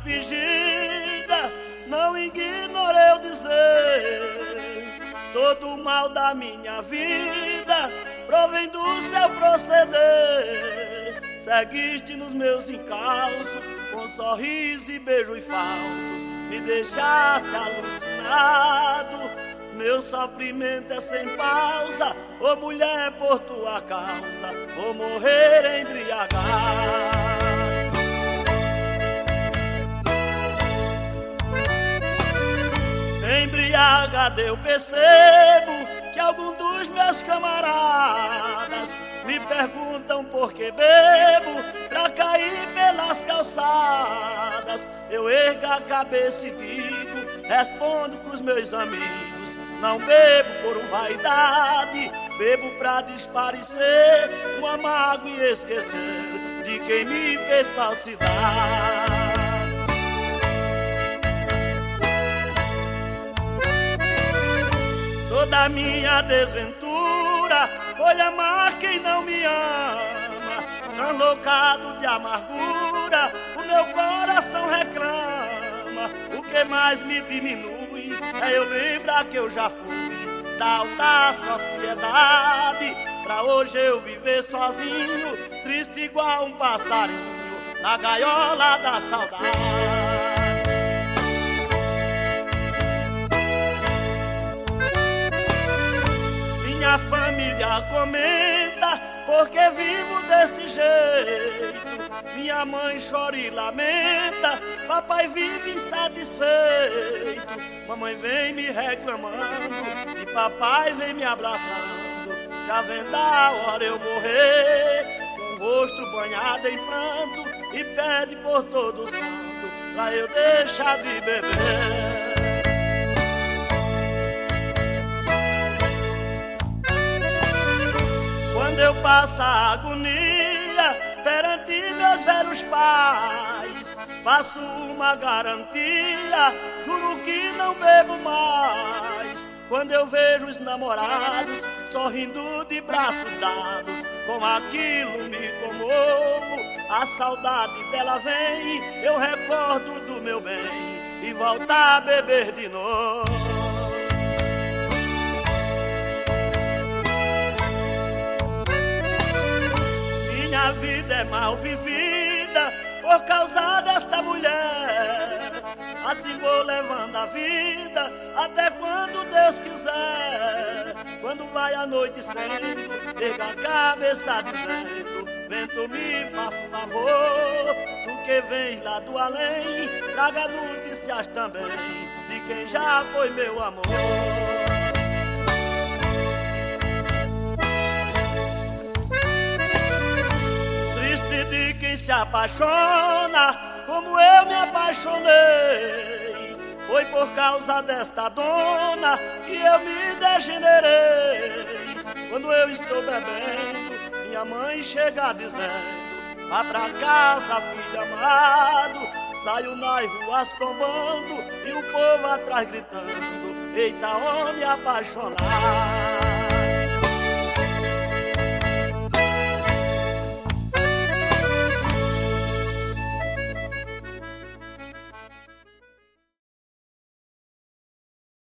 fingida, não ignorei eu dizer. Todo o mal da minha vida provém do seu proceder. Seguiste nos meus encalços, com sorriso e beijos falsos, me deixaste alucinado. Meu sofrimento é sem pausa, ô mulher, por tua causa vou morrer embriagado. Embriagado eu percebo que algum dos meus camaradas me perguntam por que bebo, pra cair pelas calçadas. Eu ergo a cabeça e digo, respondo pros meus amigos: não bebo por vaidade, bebo pra desaparecer uma mágoa e esquecer de quem me fez falsidade. Toda minha desventura foi amar quem não me ama. Tranlocado de amargura, o meu coração reclama. O que mais me diminui é eu lembrar que eu já fui da alta sociedade, pra hoje eu viver sozinho, triste igual um passarinho na gaiola da saudade. Minha família comenta porque vivo deste jeito. Minha mãe chora e lamenta, papai vive insatisfeito. Mamãe vem me reclamando e papai vem me abraçando. Já vem da hora eu morrer, com o rosto banhado em pranto, e pede por todo santo pra eu deixar de beber. Quando eu passo a agonia perante meus velhos pais, faço uma garantia, juro que não bebo mais. Quando eu vejo os namorados sorrindo de braços dados, com aquilo me comovo. A saudade dela vem, eu recordo do meu bem e volto a beber de novo. Minha vida é mal vivida por causa desta mulher. Assim vou levando a vida até quando Deus quiser. Quando vai anoitecendo, erga a cabeça dizendo: vento, me faça um favor, tu que vem lá do além, traga notícias também de quem já foi meu amor. De quem se apaixona como eu me apaixonei. Foi por causa desta dona que eu me degenerei. Quando eu estou bebendo, minha mãe chega dizendo: vá pra casa, filho amado. Saio nas ruas tombando e o povo atrás gritando: eita, homem apaixonado.